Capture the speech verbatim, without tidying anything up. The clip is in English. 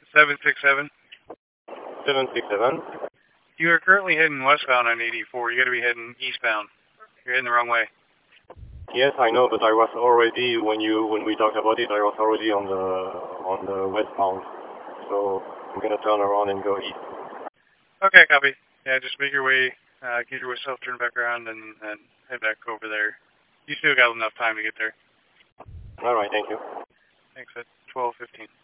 seven six seven. seven six seven. You are currently heading westbound on eighty-four. You got to be heading eastbound. You're heading the wrong way. Yes, I know, but I was already when you when we talked about it, I was already on the on the westbound. So I'm gonna turn around and go east. Okay, copy. Yeah, just make your way, uh, get yourself turned back around, and, and head back over there. You still got enough time to get there. All right, thank you. Thanks. At twelve fifteen.